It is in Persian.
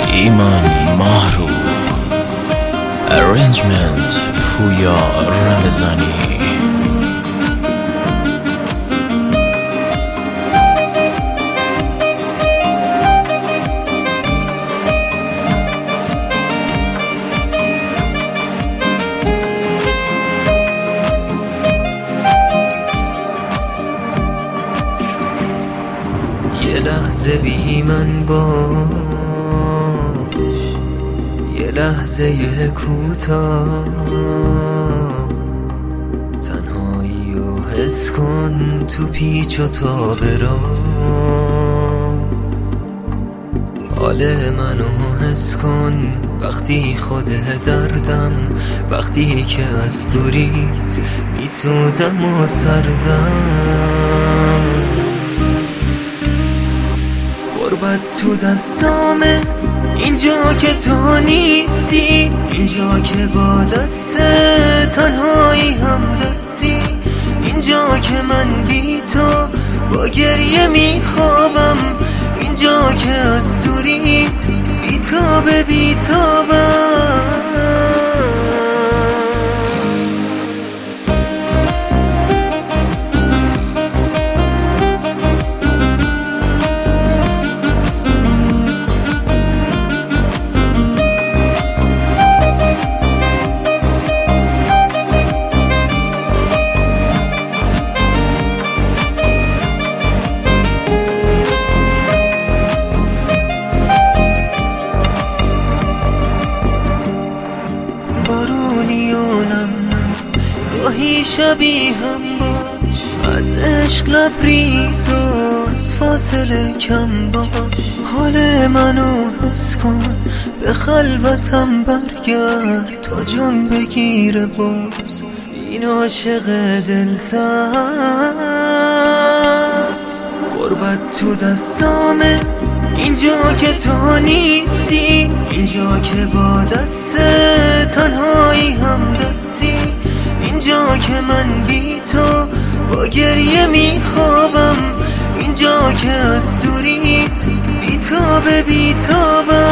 ایمان مارو Arrangement پویا رمضانی. یه لحظه بی من باش، یه لحظه کوتاه، تنهایی رو حس کن تو پیچ و تاب راه. حال منو حس کن وقتی خود دردم، وقتی که از دوریت میسوزم و سردم. غربت تو دستامه اینجا که تو نیستی، اینجا که با دست تنهایی هم دستی، اینجا که من بی تو با گریه میخوابم، اینجا که از دوریت بیتابه بیتابم. گاهی شبیه هم باش، از عشق لبریز و از فاصله کم باش. حال منو حس کن به خلوتم برگرد تا جون بگیره باز این عاشق دل سرد. غربت تو دستامه اینجا که تو نیستی، اینجا که با دست تنهایی هم دستی، اینجا که من بی تو با گریه میخوابم، اینجا که از دوریت بیتابه بیتابم.